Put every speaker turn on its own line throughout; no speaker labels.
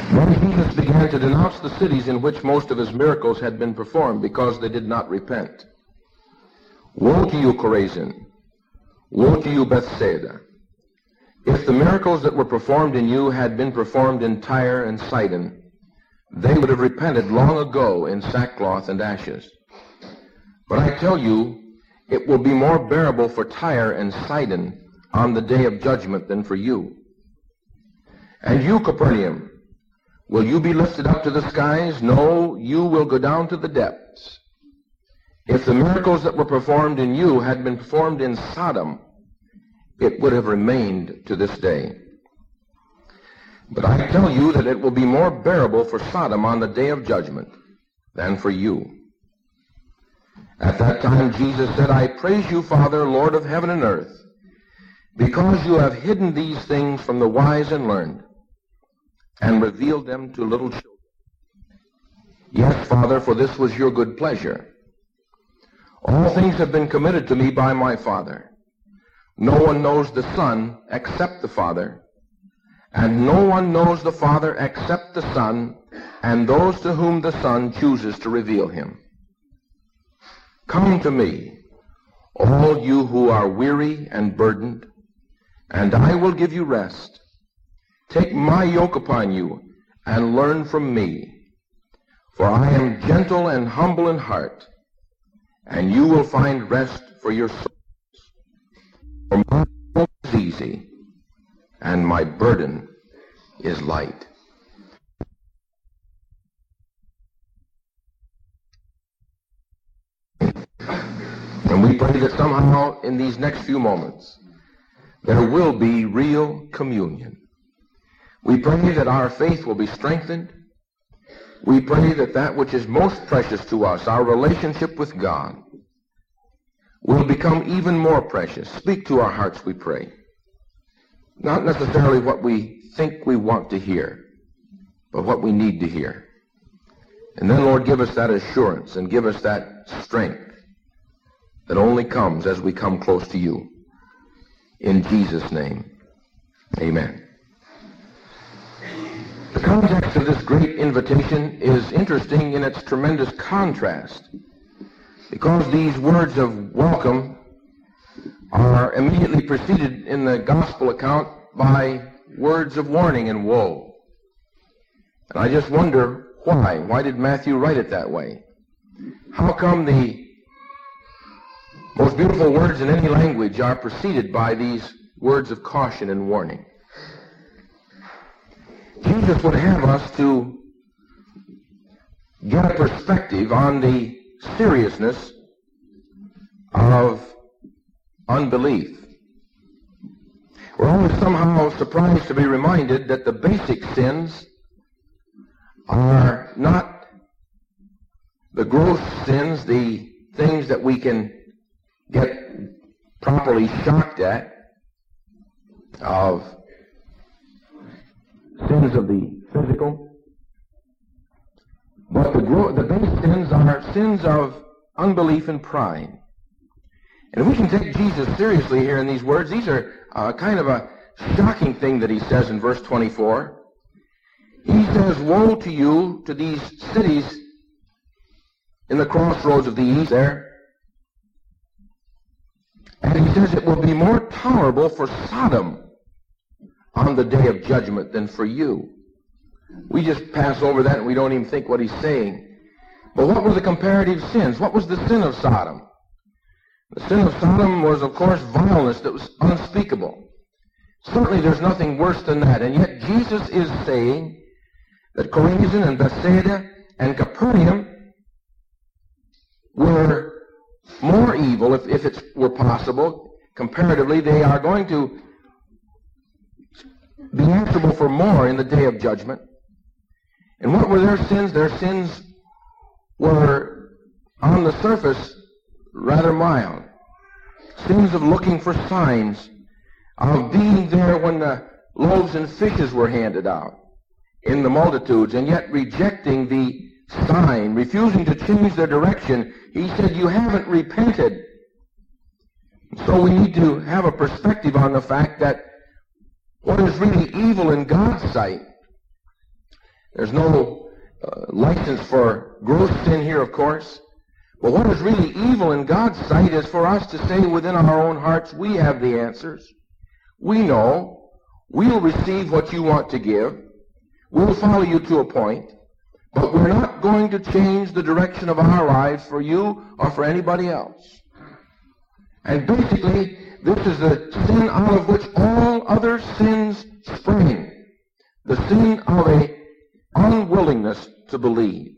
Then Jesus began to denounce the cities in which most of his miracles had been performed because they did not repent. Woe to you, Chorazin! Woe to you, Bethsaida! If the miracles that were performed in you had been performed in Tyre and Sidon, they would have repented long ago in sackcloth and ashes. But I tell you, it will be more bearable for Tyre and Sidon on the day of judgment than for you. And you, Capernaum, will you be lifted up to the skies? No, you will go down to the depths. If the miracles that were performed in you had been performed in Sodom, it would have remained to this day. But I tell you that it will be more bearable for Sodom on the day of judgment than for you. At that time Jesus said, I praise you, Father, Lord of heaven and earth, because you have hidden these things from the wise and learned, and revealed them to little children. Yes, Father, for this was your good pleasure. All things have been committed to me by my Father. No one knows the Son except the Father, and no one knows the Father except the Son, and those to whom the Son chooses to reveal him. Come to me, all you who are weary and burdened, and I will give you rest. Take my yoke upon you, and learn from me. For I am gentle and humble in heart, and you will find rest for your souls. For my yoke is easy, and my burden is light. And we pray that somehow in these next few moments there will be real communion. We pray that our faith will be strengthened. We pray that that which is most precious to us, our relationship with God, will become even more precious. Speak to our hearts, we pray. Not necessarily what we think we want to hear, but what we need to hear. And then, Lord, give us that assurance and give us that strength that only comes as we come close to you. In Jesus' name, amen. The context of this great invitation is interesting in its tremendous contrast, because these words of welcome are immediately preceded in the gospel account by words of warning and woe. And I just wonder why. Why did Matthew write it that way? How come the most beautiful words in any language are preceded by these words of caution and warning? Jesus would have us to get a perspective on the seriousness of unbelief. We're always somehow surprised to be reminded that the basic sins are not the gross sins, the things that we can get properly shocked at, of sins of the physical. But the base sins are sins of unbelief and pride. And if we can take Jesus seriously here in these words, these are kind of a shocking thing that he says in verse 24. He says, woe to you, to these cities in the crossroads of the east there. And he says it will be more tolerable for Sodom on the day of judgment than for you. We just pass over that and we don't even think what he's saying. But what were the comparative sins? What was the sin of Sodom? The sin of Sodom was, of course, vileness that was unspeakable. Certainly there's nothing worse than that. And yet Jesus is saying that Chorazin and Bethsaida and Capernaum were more evil, if it were possible. Comparatively, they are going to be answerable for more in the day of judgment. And what were their sins? Their sins were, on the surface, rather mild. Sins of looking for signs, of being there when the loaves and fishes were handed out in the multitudes, and yet rejecting the sign, refusing to change their direction. He said, you haven't repented. So we need to have a perspective on the fact that what is really evil in God's sight There's no license for gross sin here, of course. But what is really evil in God's sight is for us to say within our own hearts, we have the answers. We know. We'll receive what you want to give. We'll follow you to a point. But we're not going to change the direction of our lives for you or for anybody else. And basically, this is the sin out of which all other sins spring. The sin of an unwillingness to believe.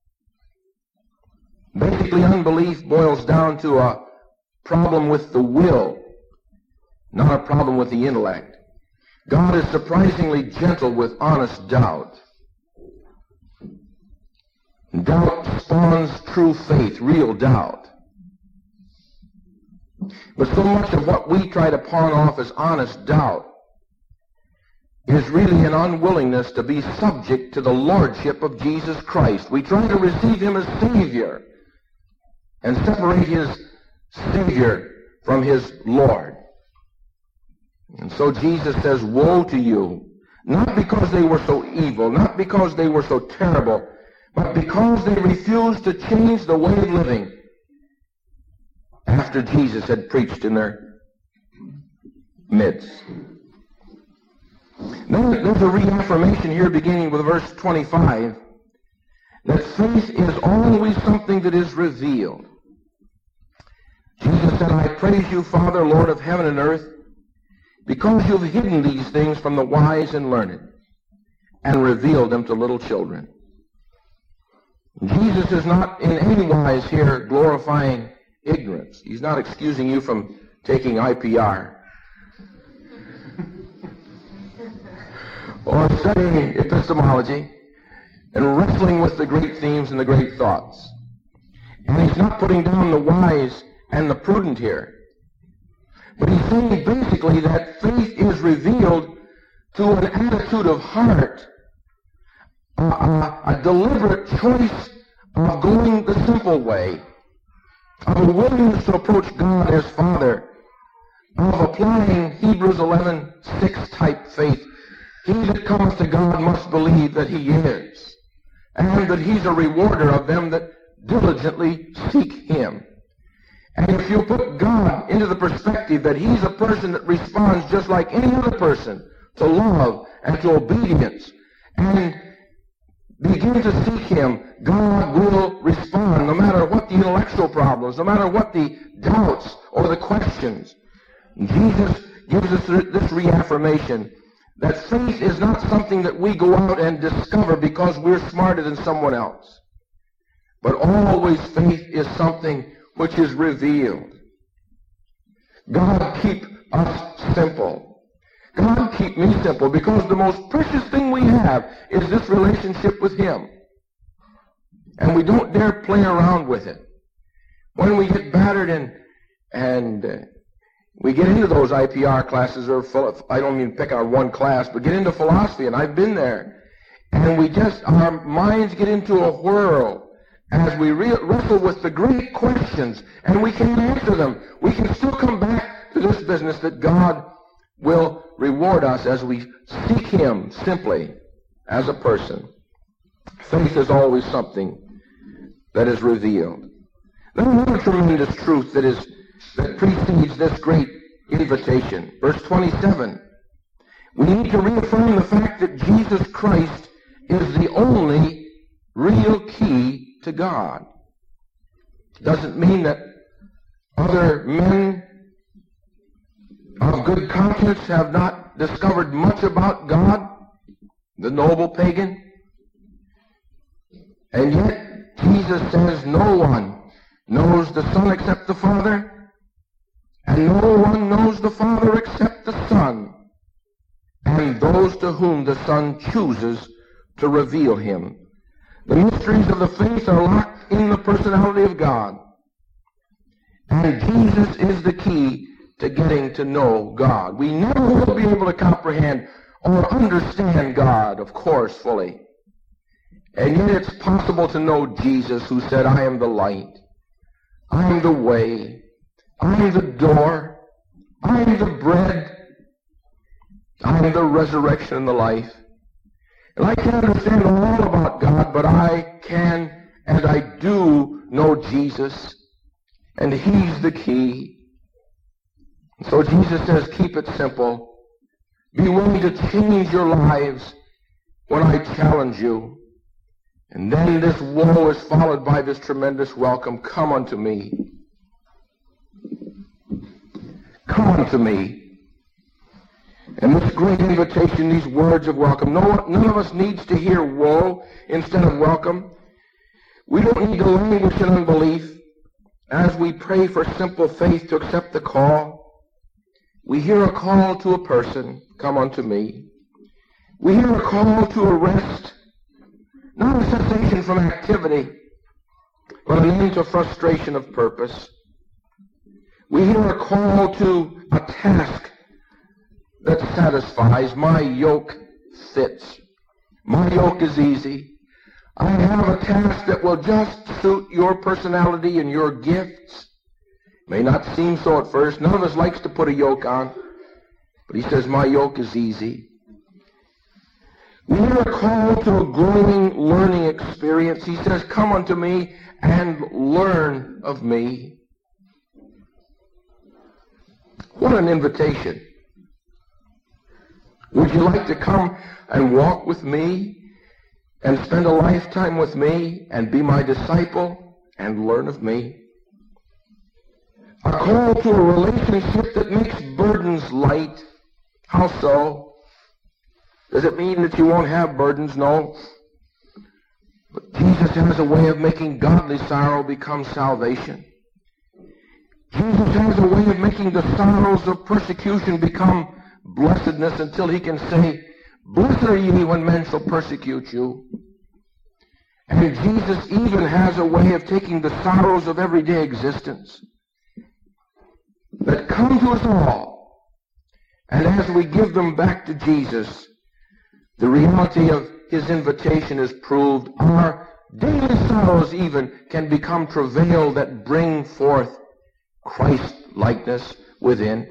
Basically, unbelief boils down to a problem with the will, not a problem with the intellect. God is surprisingly gentle with honest doubt. Doubt spawns true faith, real doubt. But so much of what we try to pawn off as honest doubt is really an unwillingness to be subject to the lordship of Jesus Christ. We try to receive him as Savior and separate his Savior from his Lord. And so Jesus says, woe to you, not because they were so evil, not because they were so terrible, but because they refused to change the way of living after Jesus had preached in their midst. Then there's a reaffirmation here beginning with verse 25 that faith is always something that is revealed. Jesus said, I praise you, Father, Lord of heaven and earth, because you've hidden these things from the wise and learned and revealed them to little children. Jesus is not in any wise here glorifying ignorance. He's not excusing you from taking IPR or studying epistemology and wrestling with the great themes and the great thoughts. And he's not putting down the wise and the prudent here. But he's saying basically that faith is revealed to an attitude of heart, a deliberate choice of going the simple way, of a willingness to approach God as Father, of applying Hebrews 11:6 type faith. He that cometh to God must believe that he is, and that he's a rewarder of them that diligently seek him. And if you put God into the perspective that he's a person that responds just like any other person to love and to obedience, and begin to seek him, God will respond no matter what the intellectual problems, no matter what the doubts or the questions. Jesus gives us this reaffirmation that faith is not something that we go out and discover because we're smarter than someone else. But always faith is something which is revealed. God keep us simple. God keep me simple, because the most precious thing we have is this relationship with him. And we don't dare play around with it. When we get battered and we get into those IPR classes, or I don't mean pick out one class, but get into philosophy, and I've been there. And our minds get into a whirl as we wrestle with the great questions, and we can't answer them. We can still come back to this business that God will reward us as we seek him simply as a person. Faith is always something that is revealed. Then another tremendous truth that precedes this great invitation. Verse 27. We need to reaffirm the fact that Jesus Christ is the only real key to God. Doesn't mean that other men of good conscience have not discovered much about God, the noble pagan. And yet, Jesus says no one knows the Son except the Father, and no one knows the Father except the Son, and those to whom the Son chooses to reveal him. The mysteries of the faith are locked in the personality of God. And Jesus is the key to getting to know God. We never will be able to comprehend or understand God, of course, fully. And yet it's possible to know Jesus, who said, I am the light, I am the way, I am the door, I am the bread, I am the resurrection and the life. And I can't understand all about God, but I can and I do know Jesus, and He's the key. So Jesus says, keep it simple. Be willing to change your lives when I challenge you. And then this woe is followed by this tremendous welcome. Come unto me. Come unto me. And this great invitation, these words of welcome. None of us needs to hear woe instead of welcome. We don't need to languish in unbelief as we pray for simple faith to accept the call. We hear a call to a person, come unto me. We hear a call to a rest, not a cessation from activity, but an end to frustration of purpose. We hear a call to a task that satisfies. My yoke fits. My yoke is easy. I have a task that will just suit your personality and your gifts. May not seem so at first. None of us likes to put a yoke on. But he says, my yoke is easy. We hear a call to a growing learning experience. He says, come unto me and learn of me. What an invitation. Would you like to come and walk with me and spend a lifetime with me and be my disciple and learn of me? A call to a relationship that makes burdens light. How so? Does it mean that you won't have burdens? No. But Jesus has a way of making godly sorrow become salvation. Jesus has a way of making the sorrows of persecution become blessedness until he can say, blessed are ye when men shall persecute you. And Jesus even has a way of taking the sorrows of everyday existence that come to us all. And as we give them back to Jesus, the reality of his invitation is proved. Our daily sorrows even can become travail that bring forth Christ-likeness within.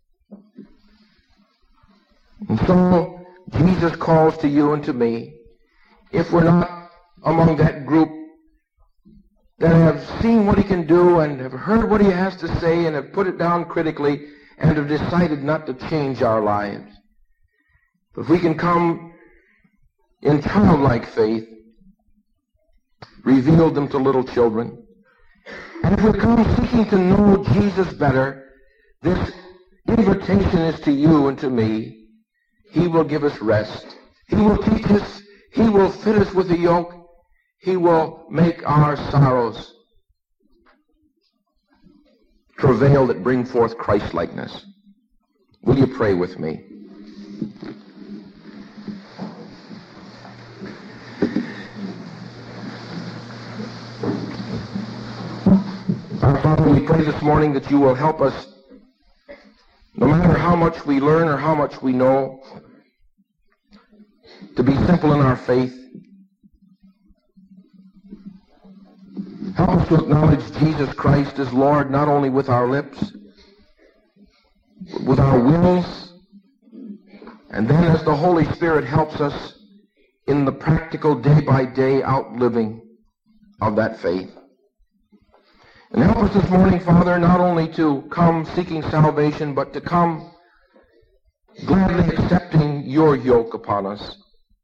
And so Jesus calls to you and to me. If we're not among that group that have seen what he can do and have heard what he has to say and have put it down critically and have decided not to change our lives. But if we can come in childlike faith, reveal them to little children, and if we come seeking to know Jesus better, this invitation is to you and to me. He will give us rest. He will teach us. He will fit us with a yoke. He will make our sorrows travail that bring forth Christ-likeness. Will you pray with me? Our Father, we pray this morning that you will help us, no matter how much we learn or how much we know, to be simple in our faith. Help us to acknowledge Jesus Christ as Lord, not only with our lips, but with our wills. And then as the Holy Spirit helps us in the practical day-by-day outliving of that faith. And help us this morning, Father, not only to come seeking salvation, but to come gladly accepting your yoke upon us.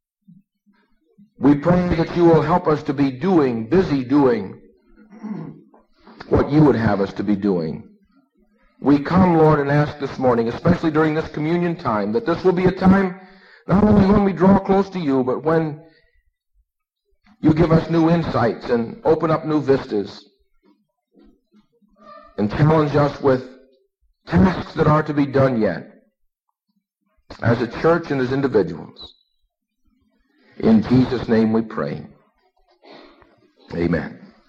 We pray that you will help us to be busy doing what you would have us to be doing. We come, Lord, and ask this morning, especially during this communion time, that this will be a time not only when we draw close to you, but when you give us new insights and open up new vistas and challenge us with tasks that are to be done yet as a church and as individuals. In Jesus' name we pray. Amen.